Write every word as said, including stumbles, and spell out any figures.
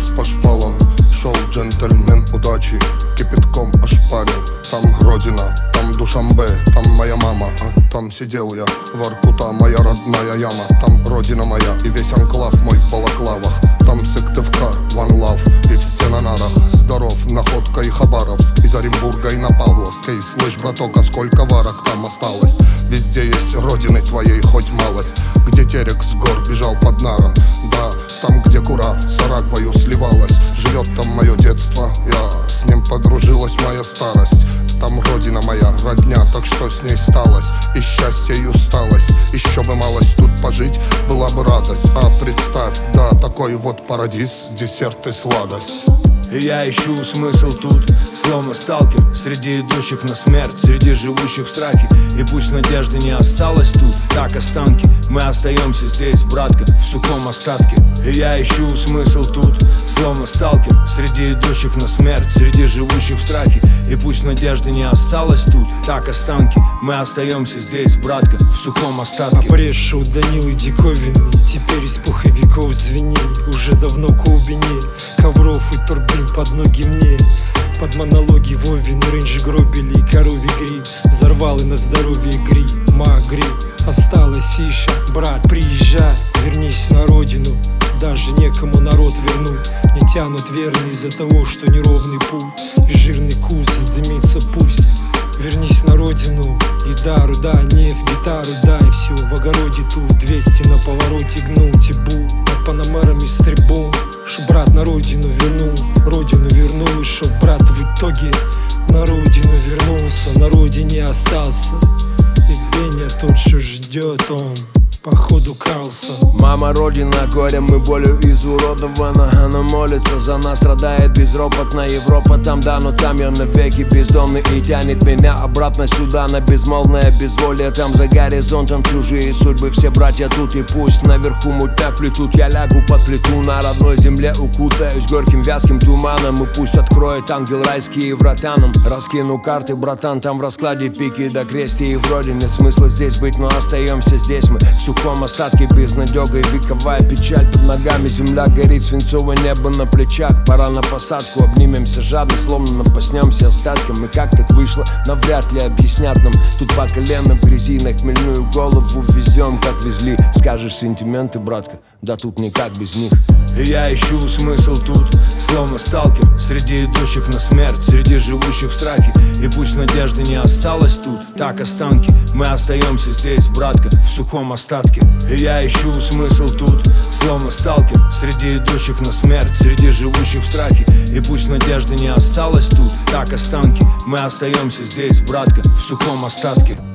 по шпалам шел джентльмен удачи, кипятком ошпарен. Там родина, там Душанбе, там моя мама, а там сидел я, Воркута, моя родная яма. Там родина моя и весь анклав мой в балаклавах. Там Сыктывкар, One Love и все на нарах. Здоров, Находка и Хабаровск, из Оренбурга и на Павловской. Слышь, браток, а сколько варок там осталось? Везде есть родины твоей хоть малость. Где терек с гор бежал под наром, да, там, где кура с Арагвою сливалась. Живет там мое детство, я с ним подружилась моя старость. Там родина моя, родня, так что с ней сталось? И счастье, и усталость. Еще бы малость тут пожить, была бы радость. А представь, да, такой вот парадиз, десерт и сладость. И я ищу смысл тут, словно сталкер, среди идущих на смерть, среди живущих в страхе. И пусть надежды не осталось тут, так останки. Мы остаемся здесь, братка, в сухом остатке. И я ищу смысл тут, словно сталкер, среди идущих на смерть, среди живущих в страхе. И пусть надежды не осталось тут, так останки. Мы остаемся здесь, братка, в сухом остатке. А брешь у Данилы диковинный, теперь из пуховиков звеней. Уже давно клубине ковров и турбин под ноги мне. Под монологи Вовин, рейндж гробили и коровий гри. Взорвал и на здоровье гри, магри. Осталось еще, брат, приезжай, вернись на родину. Даже некому народ вернуть. Не тянут верно из-за того, что неровный путь. И жирный кузов дымится пусть. Вернись на родину, еда, руда, нефть, гитару дай. Все в огороде тут, двести на повороте гнул тибу. Под панамерами с трибун, чтоб брат на родину вернул. Родину вернул, и чтоб брат в итоге на родину вернулся. На родине остался, и Беня тот, что ждет он, походу Карлсон. Мама родина горем и болью изуродована. Она молится за нас, страдает безропотно. Европа там, да, но там я навеки бездомный. И тянет меня обратно сюда на безмолвное безволие. Там за горизонтом чужие судьбы, все братья тут. И пусть наверху мутят плетут, я лягу под плиту. На родной земле укутаюсь горьким вязким туманом. И пусть откроет ангел райские врата нам. Раскину карты, братан, там в раскладе пики до крести. И вроде нет смысла здесь быть, но остаемся здесь мы в сухом остатке, безнадега и вековая печаль. Под ногами земля горит, свинцовое небо на плечах. Пора на посадку, обнимемся жадно, словно напаснемся остатком. И как так вышло, навряд ли объяснят нам. Тут по колено в грязи, на хмельную голову везем, как везли. Скажешь сентименты, братка, да тут никак без них. И я ищу смысл тут, словно сталкер, среди идущих на смерть, среди живущих в страхе. И пусть надежды не осталось тут, так останки. Мы остаемся здесь, братка, в сухом остатке. И я ищу смысл тут, словно сталкер, среди идущих на смерть, среди живущих в страхе. И пусть надежды не осталось тут, так останки. Мы остаемся здесь, братка, в сухом остатке.